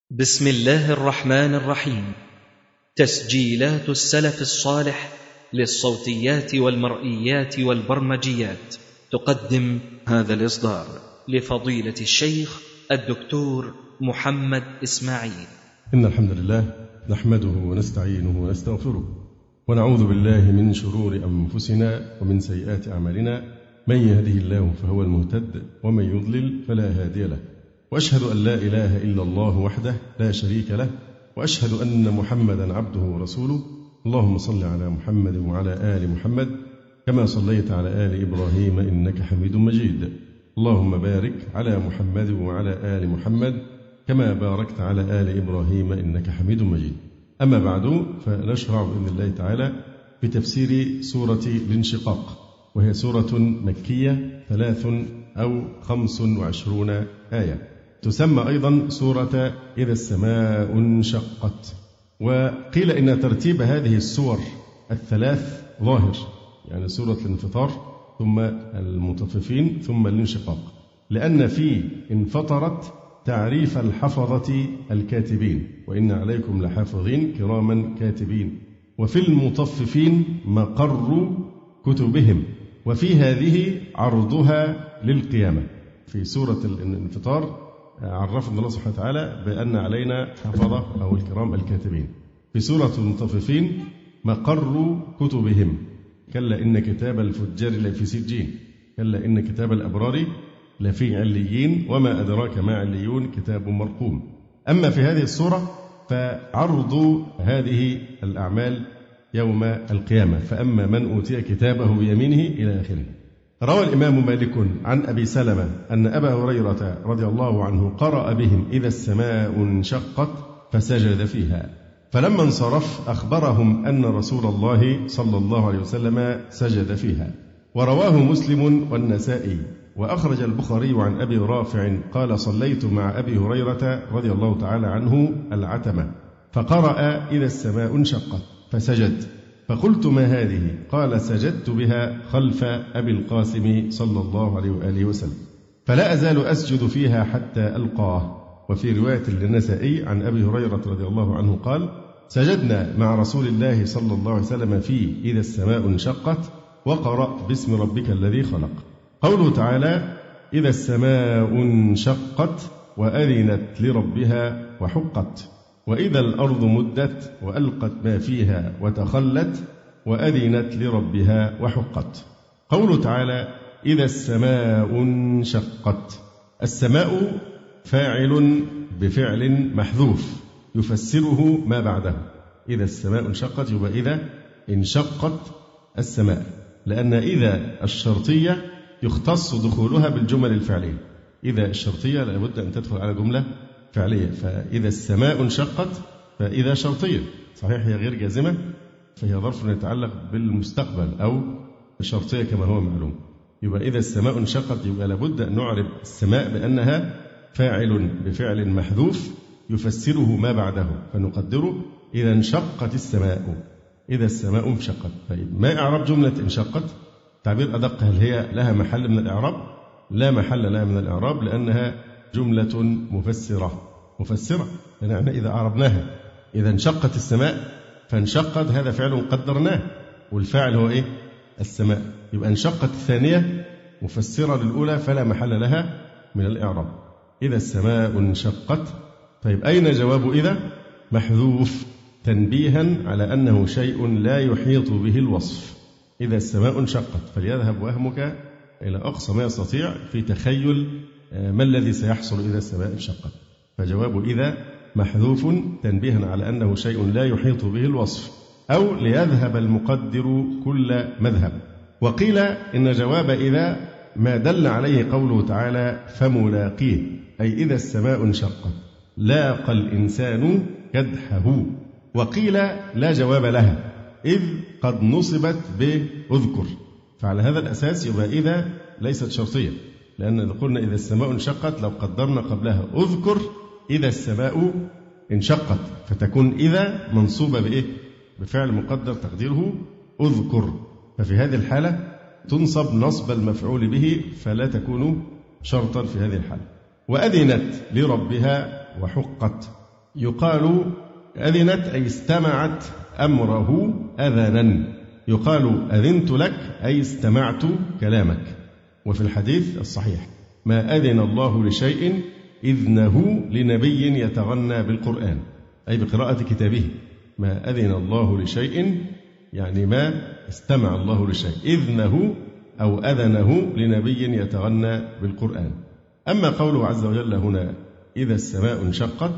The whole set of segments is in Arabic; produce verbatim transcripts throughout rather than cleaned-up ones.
بسم الله الرحمن الرحيم. تسجيلات السلف الصالح للصوتيات والمرئيات والبرمجيات تقدم هذا الإصدار لفضيلة الشيخ الدكتور محمد إسماعيل. إن الحمد لله نحمده ونستعينه ونستغفره ونعوذ بالله من شرور أنفسنا ومن سيئات أعمالنا، من يهده الله فهو المهتد ومن يضلل فلا هادي له، وأشهد أن لا إله إلا الله وحده لا شريك له، وأشهد أن محمدا عبده ورسوله. اللهم صل على محمد وعلى آل محمد كما صليت على آل إبراهيم إنك حميد مجيد. اللهم بارك على محمد وعلى آل محمد كما باركت على آل إبراهيم إنك حميد مجيد. أما بعد، فنشرع بإذن الله تعالى بتفسير سورة الانشقاق، وهي سورة مكية ثلاث أو خمس وعشرون آية، تسمى أيضا سورة إذا السماء انشقت. وقيل إن ترتيب هذه السور الثلاث ظاهر، يعني سورة الانفطار ثم المطففين ثم الانشقاق، لأن في انفطرت تعريف الحفظة الكاتبين، وإن عليكم لحافظين كراما كاتبين، وفي المطففين مقر كتبهم، وفي هذه عرضها للقيامة. في سورة الانفطار عرفنا الله سبحانه وتعالى بأن علينا حفظة أو الكرام الكاتبين. في سورة المطففين مقر كتبهم، كلا إن كتاب الفجار لفي سجين، كلا إن كتاب الأبرار لفي عليين، وما أدراك ما عليون كتاب مرقوم. أما في هذه السورة فعرض هذه الأعمال يوم القيامة، فأما من أوتي كتابه بيمينه إلى آخره. روى الإمام مالك عن أبي سلمة أن أبا هريرة رضي الله عنه قرأ بهم إذا السماء انشقت فسجد فيها، فلما انصرف أخبرهم أن رسول الله صلى الله عليه وسلم سجد فيها. ورواه مسلم والنسائي، وأخرج البخاري عن أبي رافع قال صليت مع أبي هريرة رضي الله تعالى عنه العتمة، فقرأ إذا السماء انشقت فسجد، فقلت ما هذه؟ قال سجدت بها خلف أبي القاسم صلى الله عليه وآله وسلم، فلا أزال أسجد فيها حتى ألقاه. وفي رواية للنسائي عن أبي هريرة رضي الله عنه قال سجدنا مع رسول الله صلى الله عليه وسلم في إذا السماء انشقت وقرأ باسم ربك الذي خلق. قوله تعالى إذا السماء انشقت وأذنت لربها وحقت، وإذا الأرض مدت وألقت ما فيها وتخلت وأذنت لربها وحقت. قوله تعالى إذا السماء انشقت، السماء فاعل بفعل محذوف يفسره ما بعده. إذا السماء انشقت يبقى إذا انشقت السماء، لأن إذا الشرطية يختص دخولها بالجمل الفعلية. إذا الشرطية لابد أن تدخل على جملة فعلية، فإذا السماء انشقت فإذا شرطية، صحيح هي غير جازمة، فهي ظرف يتعلق بالمستقبل أو شرطية كما هو معلوم. يبقى إذا السماء انشقت يبقى لابد أن نعرف السماء بأنها فاعل بفعل محذوف يفسره ما بعده، فنقدره إذا انشقت السماء، إذا السماء انشقت. طيب ما إعراب جملة انشقت؟ تعبير أدق، هل هي لها محل من الإعراب؟ لا محل لها من الإعراب، لأنها جملة مفسرة مفسرة يعني إذا أعربناها إذا انشقت السماء، فانشقت هذا فعل قدرناه، والفاعل هو إيه؟ السماء. يبقى انشقت الثانية مفسرة للأولى فلا محل لها من الإعراب. إذا السماء انشقت. طيب أين جواب إذا؟ محذوف تنبيها على أنه شيء لا يحيط به الوصف. إذا السماء انشقت، فليذهب وهمك إلى أقصى ما يستطيع في تخيل ما الذي سيحصل إذا السماء انشقت. فجواب إذا محذوف تنبيها على أنه شيء لا يحيط به الوصف، أو ليذهب المقدر كل مذهب. وقيل إن جواب إذا ما دل عليه قوله تعالى فملاقيه، أي إذا السماء انشقت لاقى الإنسان كدحه. وقيل لا جواب لها إذ قد نصبت بأذكر، فعلى هذا الأساس يبقى إذا ليست شرطية، لأن إذا قلنا إذا السماء انشقت لو قدرنا قبلها أذكر إذا السماء انشقت، فتكون إذا منصوبة بإيه؟ بفعل مقدر تقديره أذكر، ففي هذه الحالة تنصب نصب المفعول به فلا تكون شرطا في هذه الحالة. وأذنت لربها وحقت، يقال أذنت أي استمعت أمره أذنا، يقال أذنت لك أي استمعت كلامك. وفي الحديث الصحيح ما أذن الله لشيء إذنه لنبي يتغنى بالقرآن، أي بقراءة كتابه. ما أذن الله لشيء يعني ما استمع الله لشيء، إذنه أو أذنه لنبي يتغنى بالقرآن. أما قوله عز وجل هنا إذا السماء انشقت،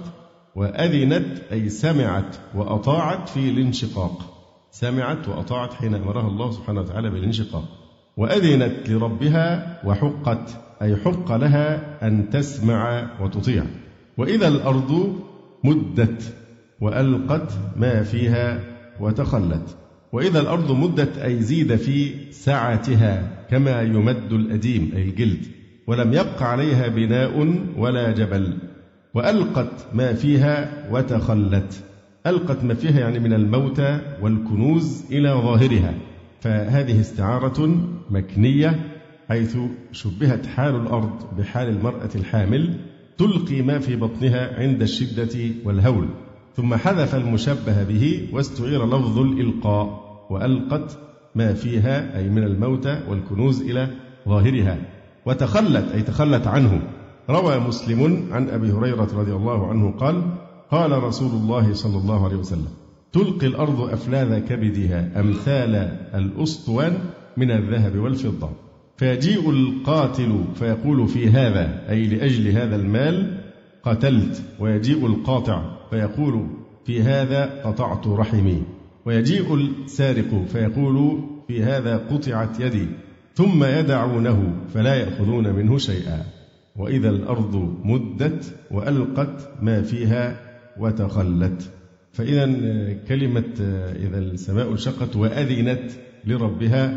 وأذنت أي سمعت وأطاعت في الانشقاق، سمعت وأطاعت حين أمرها الله سبحانه وتعالى بالانشقاق. وأذنت لربها وحقت أي حق لها أن تسمع وتطيع. وإذا الأرض مدت وألقت ما فيها وتخلت. وإذا الأرض مدت أي زيد في سعتها كما يمد الأديم أي الجلد، ولم يبق عليها بناء ولا جبل. وألقت ما فيها وتخلت، ألقت ما فيها يعني من الموتى والكنوز إلى ظاهرها، فهذه استعارة مكنية حيث شبهت حال الأرض بحال المرأة الحامل تلقي ما في بطنها عند الشدة والهول، ثم حذف المشبه به واستعير لفظ الإلقاء. وألقت ما فيها أي من الموتى والكنوز إلى ظاهرها. وتخلت أي تخلت عنه. روى مسلم عن أبي هريرة رضي الله عنه قال قال رسول الله صلى الله عليه وسلم تلقي الأرض أفلاذ كبدها أمثال الأسطوان من الذهب والفضة، فيجيء القاتل فيقول في هذا أي لأجل هذا المال قتلت، ويجيء القاطع فيقول في هذا قطعت رحمي، ويجيء السارق فيقول في هذا قطعت يدي، ثم يدعونه فلا يأخذون منه شيئا. وإذا الأرض مدت وألقت ما فيها وتخلت. فإذا كلمة إذا السماء انشقت وأذنت لربها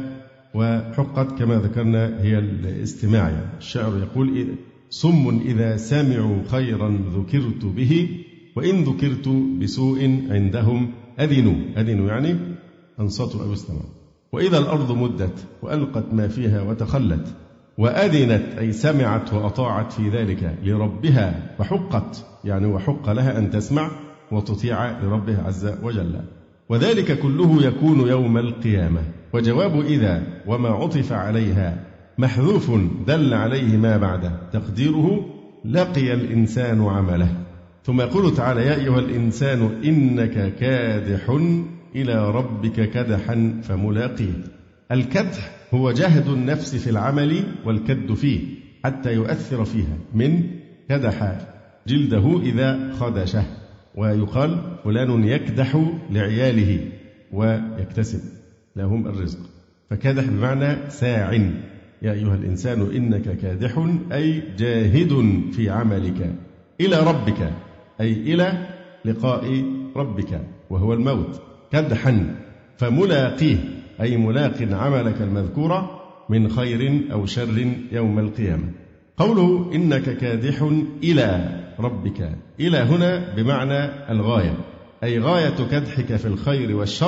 وحقت كما ذكرنا هي الاستماع. الشاعر يقول صم إذا سمعوا خيرا ذكرت به، وإن ذكرت بسوء عندهم أذنوا، أذنوا يعني أنصتوا أو استمعوا. وإذا الأرض مدت وألقت ما فيها وتخلت. وأذنت أي سمعت وأطاعت في ذلك لربها، وحقت يعني وحق لها أن تسمع وتطيع لربها عز وجل. وذلك كله يكون يوم القيامة. وجواب إذا وما عطف عليها محذوف دل عليه ما بعده، تقديره لقي الإنسان عمله. ثم يقول تعالى يا أيها الإنسان إنك كادح إلى ربك كدحا فملاقيه. الكدح هو جهد النفس في العمل والكد فيه حتى يؤثر فيها، من كدح جلده إذا خدشه. ويقال فلان يكدح لعياله ويكتسب لهم الرزق، فكدح بمعنى ساع. يا أيها الإنسان إنك كادح أي جاهد في عملك إلى ربك أي إلى لقاء ربك وهو الموت، كدحا فملاقيه أي ملاق عملك المذكور من خير أو شر يوم القيامة. قوله إنك كادح إلى ربك، إلى هنا بمعنى الغاية، أي غاية كدحك في الخير والشر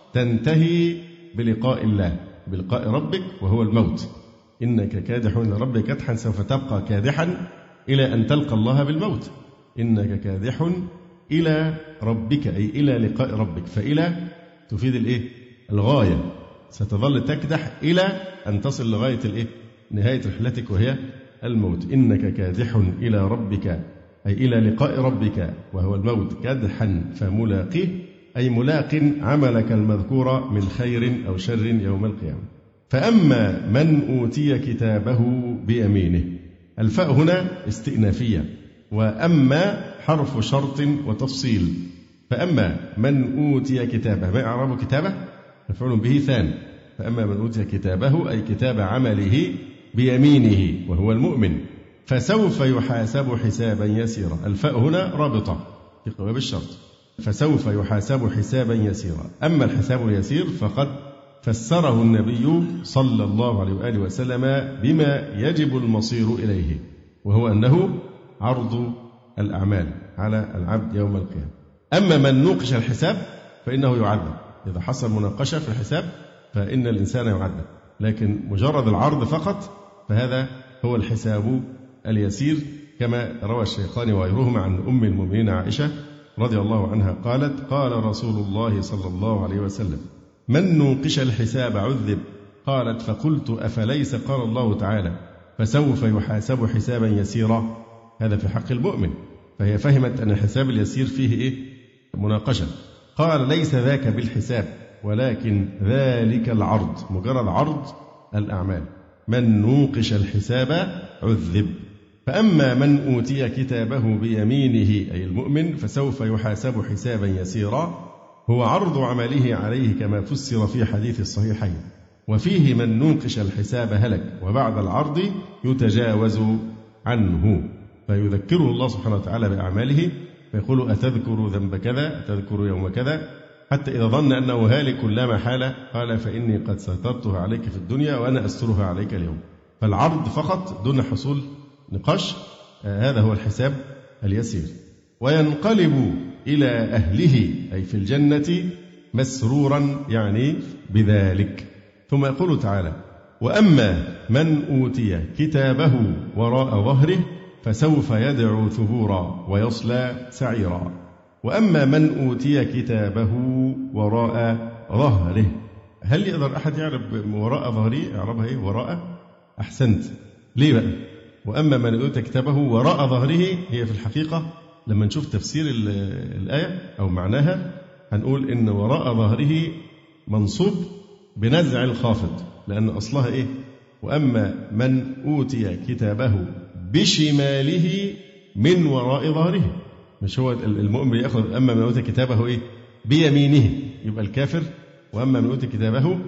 تنتهي بلقاء الله، بلقاء ربك وهو الموت. إنك كادح إلى ربك كدحا، سوف تبقى كادحا إلى أن تلقى الله بالموت. إنك كادح إلى ربك أي إلى لقاء ربك، فإلى تفيد الإيه؟ الغاية، ستظل تكدح إلى أن تصل لغاية الإيه؟ نهاية رحلتك وهي الموت. إنك كادح إلى ربك أي إلى لقاء ربك وهو الموت كدحا فملاقيه أي ملاق عملك المذكور من خير أو شر يوم القيامة. فأما من أوتي كتابه بيمينه، الفاء هنا استئنافية، وأما حرف شرط وتفصيل. فأما من أوتي كتابه، ما إعراب كتابه؟ مفعول به ثاني. فأما من أوتي كتابه أي كتاب عمله بيمينه وهو المؤمن فسوف يحاسب حسابا يسيرا. الفاء هنا رابطة في قواب الشرط، فسوف يحاسب حسابا يسيرا. أما الحساب اليسير فقد فسره النبي صلى الله عليه وآله وسلم بما يجب المصير إليه، وهو أنه عرض الأعمال على العبد يوم القيامة. أما من نوقش الحساب فإنه يعذب. إذا حصل مناقشة في الحساب فإن الإنسان يعذب، لكن مجرد العرض فقط فهذا هو الحساب اليسير كما روى الشيخان وغيرهما عن أم المؤمنين عائشة رضي الله عنها قالت: قال رسول الله صلى الله عليه وسلم: من نوقش الحساب عذب. قالت: فقلت: أفليس قال الله تعالى: فسوف يحاسب حسابا يسيرا. هذا في حق المؤمن، فهي فهمت أن الحساب اليسير فيه إيه؟ مناقشة. قال: ليس ذاك بالحساب، ولكن ذلك العرض، مجرد عرض الأعمال. من نوقش الحساب عذب. فأما من أوتي كتابه بيمينه أي المؤمن فسوف يحاسب حسابا يسيرا، هو عرض عمله عليه كما فسر في حديث الصحيحين. وفيه من نوقش الحساب هلك، وبعد العرض يتجاوز عنه، فيذكره الله سبحانه وتعالى بأعماله فيقول: أتذكر ذنب كذا، أتذكر يوم كذا، حتى إذا ظن أنه هالك لا محالة قال: فإني قد سترتها عليك في الدنيا وأنا أسترها عليك اليوم. فالعرض فقط دون حصول نقاش، آه هذا هو الحساب اليسير. وينقلب إلى أهله أي في الجنة مسرورا، يعني بذلك. ثم يقول تعالى: وأما من أوتي كتابه وراء ظهره فسوف يدعو ثبورا ويصلى سعيرا. وأما من أوتي كتابه وراء ظهره، هل يقدر أحد يعرف وراء ظهره؟ يعرفها إيه وراء؟ أحسنت. ليه بقى؟ وأما من أوتي كتابه وراء ظهره، هي في الحقيقة لما نشوف تفسير الآية أو معناها هنقول إن وراء ظهره منصوب بنزع الخافض، لأن أصلها إيه؟ وأما من أوتي كتابه بشماله من وراء ظهره. مش هو المؤمن يأخذ أما من أوتي كتابه إيه؟ بيمينه، يبقى الكافر. وأما من أوتي كتابه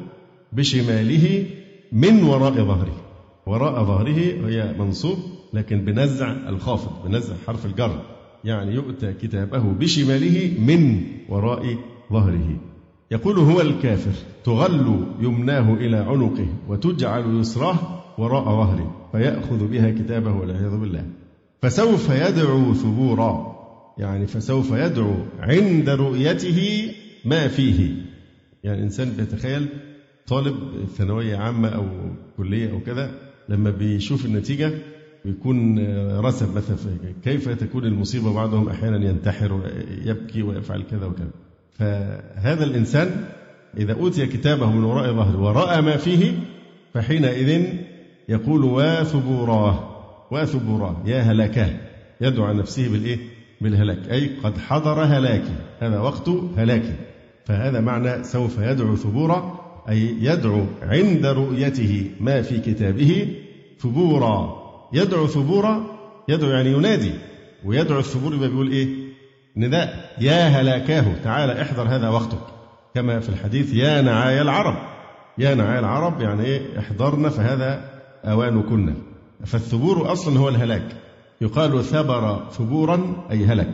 بشماله من وراء ظهره. وراء ظهره هي منصوب لكن بنزع الخافض، بنزع حرف الجر، يعني يؤتى كتابه بشماله من وراء ظهره. يقول: هو الكافر تغل يمناه إلى عنقه وتجعل يسراه وراء ظهره فيأخذ بها كتابه والعياذ بالله. فسوف يدعو ثبورا، يعني فسوف يدعو عند رؤيته ما فيه. يعني إنسان بيتخيل طالب ثانوية عامة أو كلية أو كذا، لما بيشوف النتيجة ويكون رسب مثلا كيف تكون المصيبة، بعضهم أحيانا ينتحر ويبكي ويفعل كذا وكذا. فهذا الإنسان إذا أوتي كتابه من وراء ظهره ورأى ما فيه فحينئذ يقول: واثبوراه واثبوراه، يا هلاكاه، يدعو عن نفسه بالإيه؟ بالهلاك، أي قد حضر هلاكي، هذا وقت هلاكي. فهذا معنى سوف يدعو ثبورا، أي يدعو عند رؤيته ما في كتابه ثبورا. يدعو ثبورا، يدعو يعني ينادي، ويدعو الثبور يبقى بيقول إيه؟ نداء: يا هلاكاه، تعالى احضر هذا وقتك، كما في الحديث: يا نعاي العرب. يا نعاي العرب يعني إيه؟ احضرنا فهذا أوانكن. فالثبور أصلا هو الهلاك، يقال ثبر ثبورا أي هلك،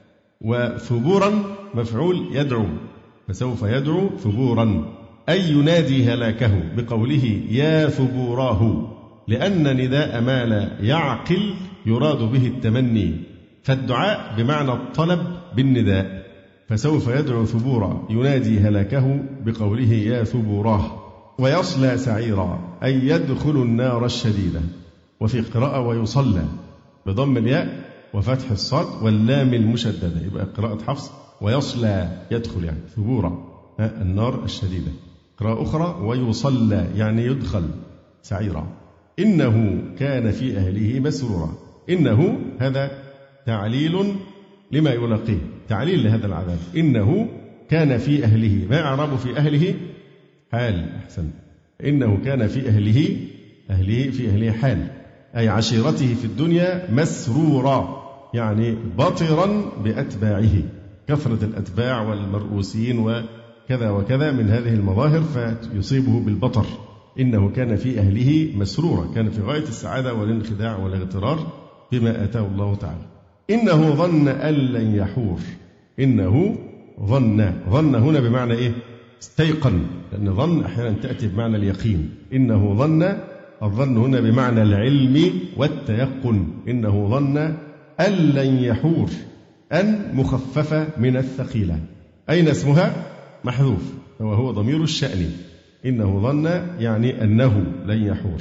وثبورا مفعول يدعو، فسوف يدعو ثبورا أي ينادي هلاكه بقوله: يا ثبوراه، لأن نداء ما لا يعقل يراد به التمني، فالدعاء بمعنى الطلب بالنداء. فسوف يدعو ثبورا ينادي هلاكه بقوله: يا ثبوراه. ويصلى سعيرا أي يدخل النار الشديدة. وفي قراءة ويصلى بضم الياء وفتح الصاد واللام المشددة، يبقى قراءة حفص ويصلى يدخل يعني ثبورا النار الشديدة. قراءة أخرى ويصلى يعني يدخل سعيرا. إنه كان في أهله مسرورا. إنه هذا تعليل لما يلاقيه، تعليل لهذا العذاب. إنه كان في أهله، ما إعراب في أهله؟ حال. أحسن. إنه كان في أهله، أهله في أهله حال، أي عشيرته في الدنيا مسرورا، يعني بطرا بأتباعه، كثرة الأتباع والمرؤوسين وكذا وكذا من هذه المظاهر فيصيبه بالبطر. إنه كان في أهله مسرورا، كان في غاية السعادة والانخداع والاغترار بما آتاه الله تعالى. إنه ظن أن لن يحور. إنه ظن، ظن هنا بمعنى إيه؟ استيقن، لأن ظن أحيانا تأتي بمعنى اليقين. إنه ظن، الظن هنا بمعنى العلم والتيقن. إنه ظن أن لن يحور، أن مخففة من الثقيلة، أين اسمها؟ محذوف، وهو ضمير الشأن. إنه ظن يعني أنه لن يحور.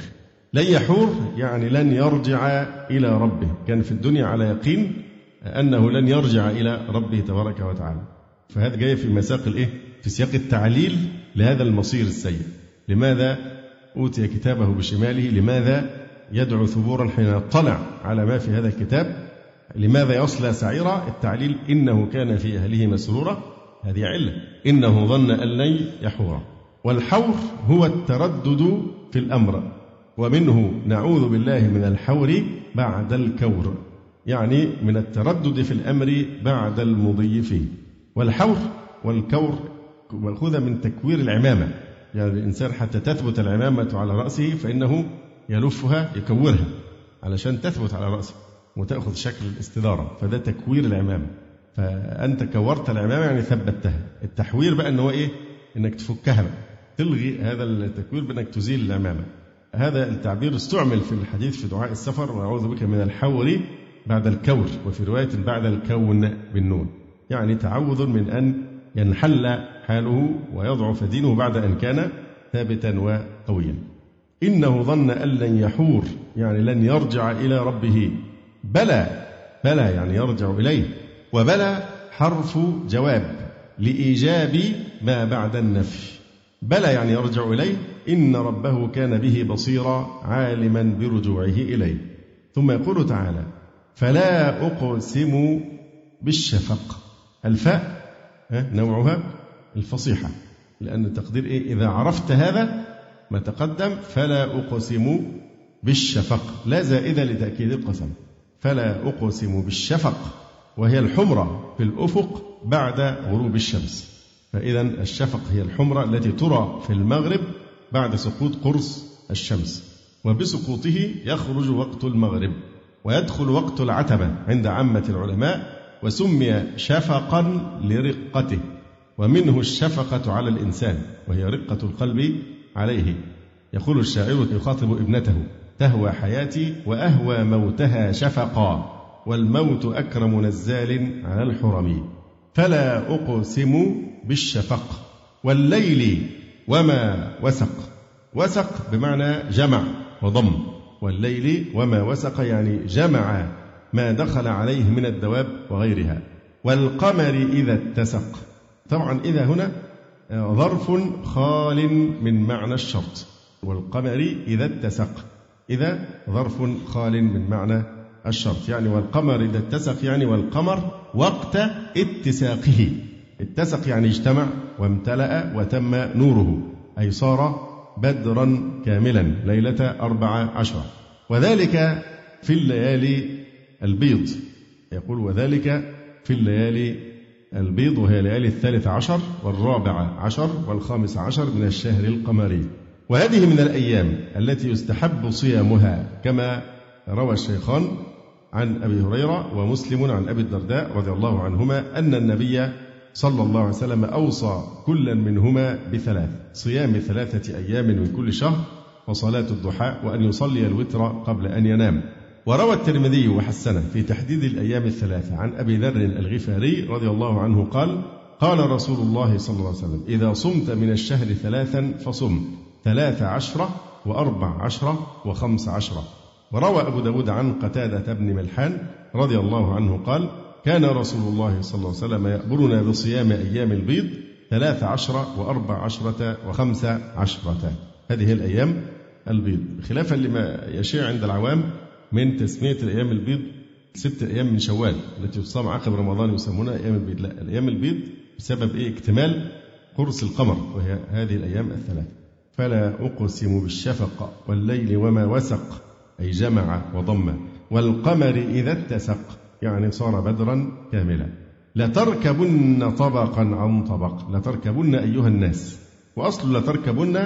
لن يحور يعني لن يرجع إلى ربه، كان في الدنيا على يقين أنه لن يرجع إلى ربه تبارك وتعالى. فهذا جاي في مساق الإيه؟ في سياق التعليل لهذا المصير السيء. لماذا أوتي كتابه بشماله؟ لماذا يدعو ثبورا حين يطلع على ما في هذا الكتاب؟ لماذا يصلى سعيرا؟ التعليل إنه كان في أهله مسرورا، هذه علة، إنه ظن أن لن يحور. والحور هو التردد في الأمر، ومنه نعوذ بالله من الحور بعد الكور، يعني من التردد في الأمر بعد المضي فيه. والحور والكور مأخوذة من تكوير العمامة، يعني الإنسان حتى تثبت العمامة على رأسه فإنه يلفها يكورها علشان تثبت على رأسه وتأخذ شكل الاستدارة، فده تكوير العمامة. فأنت كورت العمامة يعني ثبتها. التحوير بقى أنه إيه؟ إنك تفكها بقى، تلغي هذا التكوير بأنك تزيل العمامة. هذا التعبير استعمل في الحديث في دعاء السفر، وأعوذ بك من الحور بعد الكور، وفي رواية بعد الكون بالنون، يعني تعوذ من أن ينحل حاله ويضعف دينه بعد أن كان ثابتا وقويا. إنه ظن أن لن يحور يعني لن يرجع إلى ربه. بلى، بلى يعني يرجع إليه، وبلى حرف جواب لإيجاب ما بعد النفي. بلى يعني يرجع إليه، إن ربه كان به بصيرا عالما برجوعه إليه. ثم يقول تعالى فلا أقسم بالشفق. الفاء نوعها الفصيحة، لأن التقدير إيه؟ إذا عرفت هذا ما تقدم فلا أقسم بالشفق، لا زائدة لتأكيد القسم. فلا أقسم بالشفق، وهي الحمرة في الأفق بعد غروب الشمس. فإذا الشفق هي الحمرة التي ترى في المغرب بعد سقوط قرص الشمس، وبسقوطه يخرج وقت المغرب ويدخل وقت العتمة عند عامة العلماء، وسمي شفقا لرقته، ومنه الشفقة على الإنسان وهي رقة القلب عليه. يقول الشاعر يخاطب ابنته تهوى حياتي وأهوى موتها شفقا، والموت أكرم نزال على الحرم. فلا أقسم بالشفق والليل وما وسق. وسق بمعنى جمع وضم، والليل وما وسق يعني جمع ما دخل عليه من الدواب وغيرها. والقمر إذا اتسق. طبعا إذا هنا ظرف خال من معنى الشرط، والقمر إذا اتسق. إذا ظرف خال من معنى الشرط، يعني والقمر إذا اتسق يعني والقمر وقت اتساقه. اتسق يعني اجتمع وامتلأ وتم نوره، أي صار بدرا كاملا ليلة أربع عشر. وذلك في الليالي البيض. يقول وذلك في الليالي البيض، وهي ليالي الثالث عشر والرابع عشر والخامس عشر من الشهر القمري. وهذه من الأيام التي يستحب صيامها، كما روى الشيخان عن أبي هريرة ومسلم عن أبي الدرداء رضي الله عنهما أن النبي صلى الله عليه وسلم أوصى كلا منهما بثلاث: صيام ثلاثة أيام من كل شهر، وصلاة الضحى، وأن يصلي الوتر قبل أن ينام. وروى الترمذي وحسنه في تحديد الأيام الثلاثة عن أبي ذر الغفاري رضي الله عنه قال: قال رسول الله صلى الله عليه وسلم: إذا صمت من الشهر ثلاثا فصم ثلاث عشرة وأربع عشرة وخمس عشرة. وروى أبو داود عن قتادة بن ملحان رضي الله عنه قال: كان رسول الله صلى الله عليه وسلم يأمرنا بصيام أيام البيض ثلاث عشرة وأربع عشرة وخمس عشرة. هذه الأيام البيض، خلافا لما يشيع عند العوام من تسمية الأيام البيض ست أيام من شوال التي تصام عقب رمضان يسمونها أيام البيض. لا، الأيام البيض بسبب إيه؟ اكتمال قرص القمر، وهي هذه الأيام الثلاث. فلا أقسم بالشفق والليل وما وسق، أي جمع وضم. والقمر إذا اتسق يعني صار بدرا كاملا. لتركبن طبقا عن طبق. لتركبن أيها الناس، وأصل لتركبن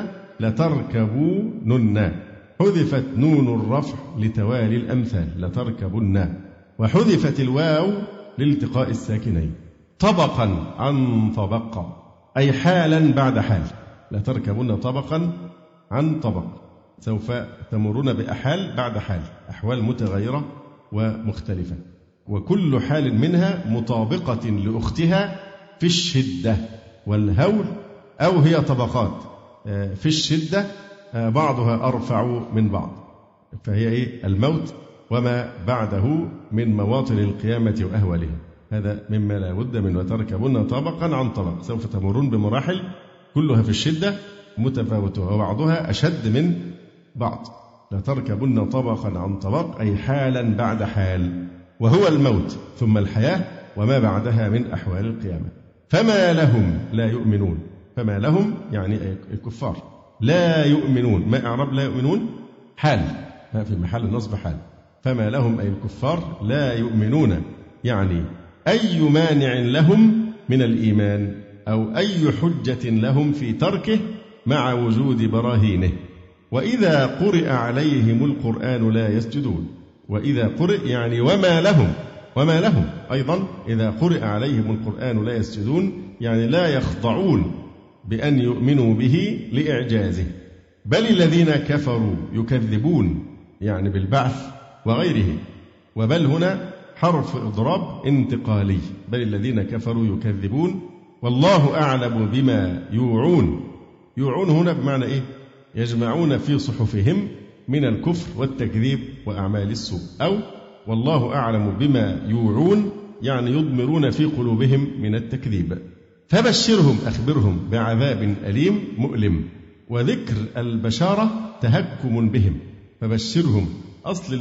لتركبونن، حذفت نون الرفع لتوالي الأمثال لتركبن، وحذفت الواو لالتقاء الساكنين. طبقا عن طبق أي حالا بعد حال. لتركبن طبقا عن طبق، سوف تمرون بأحال بعد حال، أحوال متغيرة ومختلفة، وكل حال منها مطابقة لأختها في الشدة والهول، أو هي طبقات في الشدة بعضها أرفع من بعض. فهي إيه؟ الموت وما بعده من مواطن القيامة وأهوالها. هذا مما لا بد منه. وتركبن طبقا عن طبق، سوف تمرون بمراحل كلها في الشدة متفاوتة وبعضها أشد من بعض. لتركبن طبقا عن طبق أي حالا بعد حال، وهو الموت ثم الحياة وما بعدها من أحوال القيامة. فما لهم لا يؤمنون. فما لهم يعني الكفار لا يؤمنون. ما إعراب لا يؤمنون؟ حال، في محل النصب حال. فما لهم أي الكفار لا يؤمنون، يعني أي مانع لهم من الإيمان أو أي حجة لهم في تركه مع وجود براهينه. وإذا قرئ عليهم القرآن لا يسجدون. وإذا قرئ يعني وما لهم، وما لهم أيضا إذا قرئ عليهم القرآن لا يسجدون، يعني لا يخضعون بأن يؤمنوا به لإعجازه. بل الذين كفروا يكذبون، يعني بالبعث وغيره. وبل هنا حرف إضراب انتقالي. بل الذين كفروا يكذبون والله أعلم بما يوعون. يوعون هنا بمعنى إيه؟ يجمعون في صحفهم من الكفر والتكذيب وأعمال السوء. أو والله أعلم بما يوعون يعني يضمرون في قلوبهم من التكذيب. فبشرهم أخبرهم بعذاب أليم مؤلم. وذكر البشارة تهكم بهم. فبشرهم، أصل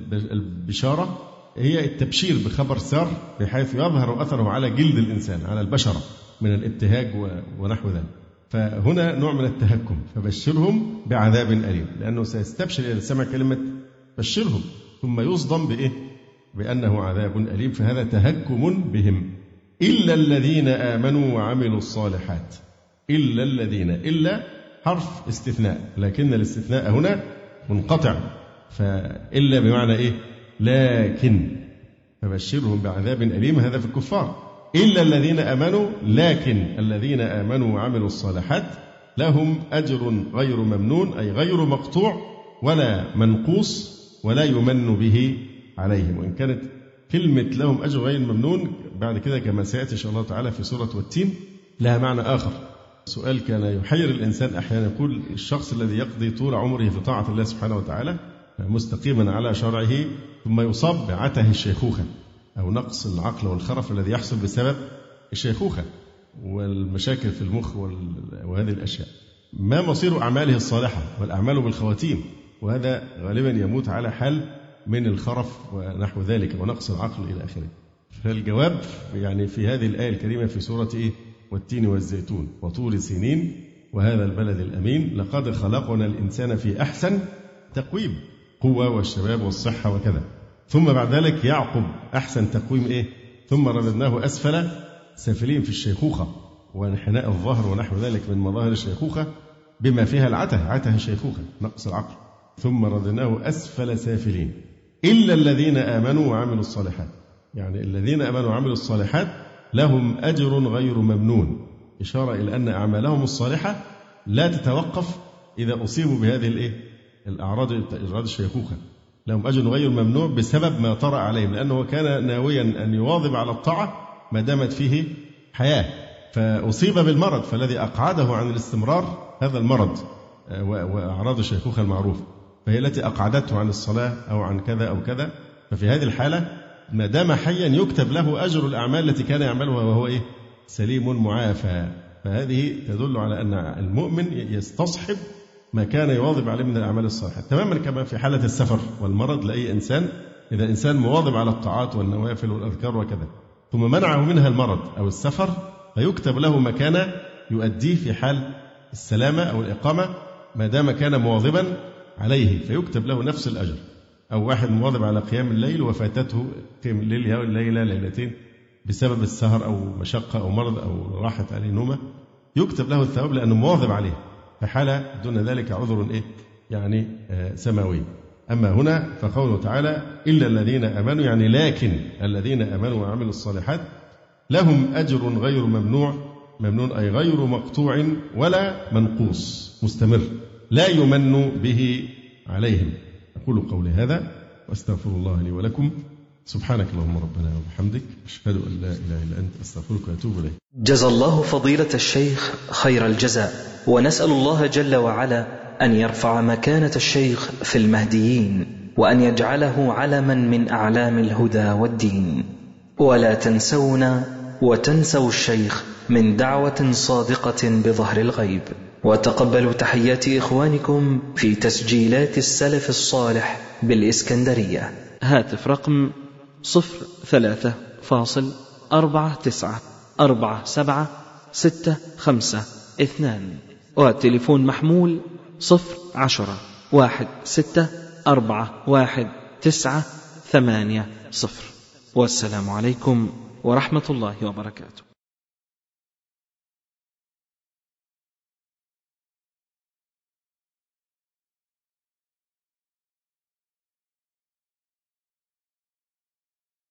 البشارة هي التبشير بخبر سار بحيث يظهر أثره على جلد الإنسان، على البشرة من الابتهاج ونحو ذلك. فهنا نوع من التهكم. فبشرهم بعذاب أليم، لأنه سيستبشر إذا سمع كلمة بشرهم ثم يصدم بإيه؟ بأنه عذاب أليم. فهذا تهكم بهم. إلا الذين آمنوا وعملوا الصالحات. إلا الذين، إلا حرف استثناء، لكن الاستثناء هنا منقطع. فإلا بمعنى إيه؟ لكن. فبشرهم بعذاب أليم، هذا في الكفار. إلا الذين آمنوا، لكن الذين آمنوا وعملوا الصالحات لهم أجر غير ممنون، أي غير مقطوع ولا منقوص ولا يمن به عليهم. وإن كانت كلمة لهم أجر غير ممنون بعد كده كما سيأتي إن شاء الله تعالى في سورة والتين لها معنى آخر. سؤال كان يحير الإنسان أحيانا، يقول الشخص الذي يقضي طول عمره في طاعة الله سبحانه وتعالى مستقيما على شرعه ثم يصاب بعته الشيخوخة أو نقص العقل والخرف الذي يحصل بسبب الشيخوخة والمشاكل في المخ وهذه الأشياء، ما مصير أعماله الصالحة؟ والأعمال بالخواتيم، وهذا غالبا يموت على حال من الخرف ونحو ذلك ونقص العقل إلى آخره. فالجواب يعني في هذه الآية الكريمة في سورة إيه؟ والتين والزيتون وطور سينين وهذا البلد الأمين لقد خلقنا الإنسان في أحسن تقويم، قوة والشباب والصحة وكذا. ثم بعد ذلك يعقب أحسن تقويم إيه؟ ثم رددناه أسفل سافلين في الشيخوخة وانحناء الظهر ونحو ذلك من مظاهر الشيخوخة بما فيها العته، عته الشيخوخة نقص العقل. ثم رددناه أسفل سافلين إلا الذين آمنوا وعملوا الصالحات، يعني الذين آمنوا وعملوا الصالحات لهم أجر غير ممنون، إشارة إلى أن أعمالهم الصالحة لا تتوقف إذا أصيبوا بهذه الإيه؟ الأعراض، إعراض الشيخوخة. لهم أجر غير ممنوع بسبب ما طرأ عليهم، لأنه كان ناويا أن يواظب على الطاعة ما دامت فيه حياة، فأصيب بالمرض فالذي أقعده عن الاستمرار هذا المرض وأعراض الشيخوخة المعروفة، فهي التي أقعدته عن الصلاة أو عن كذا أو كذا. ففي هذه الحالة ما دام حيا يكتب له أجر الأعمال التي كان يعملها وهو إيه؟ سليم معافى. فهذه تدل على أن المؤمن يستصحب ما كان يواظب عليه من الأعمال الصالحة، تماما كما في حالة السفر والمرض لأي إنسان. إذا إنسان مواظب على الطاعات والنوافل والأذكار وكذا ثم منعه منها المرض أو السفر فيكتب له ما كان يؤديه في حال السلامة أو الإقامة ما دام كان مواظبا عليه، فيكتب له نفس الأجر. أو واحد مواظب على قيام الليل وفاتته قيام الليل أو الليلة ليلتين بسبب السهر أو مشقة أو مرض أو راحت عليه نومة، يكتب له الثواب لأنه مواظب عليه، فحالة دون ذلك عذر إيه؟ يعني آه سماوي. أما هنا فقوله تعالى إلا الذين آمنوا، يعني لكن الذين آمنوا وعملوا الصالحات لهم أجر غير ممنوع، ممنون أي غير مقطوع ولا منقوص، مستمر لا يمن به عليهم. أقول قولي هذا وأستغفر الله لي ولكم. سبحانك اللهم ربنا وبحمدك، أشهد أن لا إله إلا أنت، أستغفرك وأتوب إليك. جزا الله فضيلة الشيخ خير الجزاء، ونسأل الله جل وعلا أن يرفع مكانة الشيخ في المهديين، وأن يجعله علما من أعلام الهدى والدين. ولا تنسونا وتنسوا الشيخ من دعوة صادقة بظهر الغيب. وتقبلوا تحيات إخوانكم في تسجيلات السلف الصالح بالإسكندرية. هاتف رقم صفر ثلاثة فاصل أربعة تسعة أربعة سبعة ستة خمسة اثنان، والتليفون محمول صفر عشرة واحد ستة أربعة واحد تسعة ثمانية صفر. والسلام عليكم ورحمة الله وبركاته.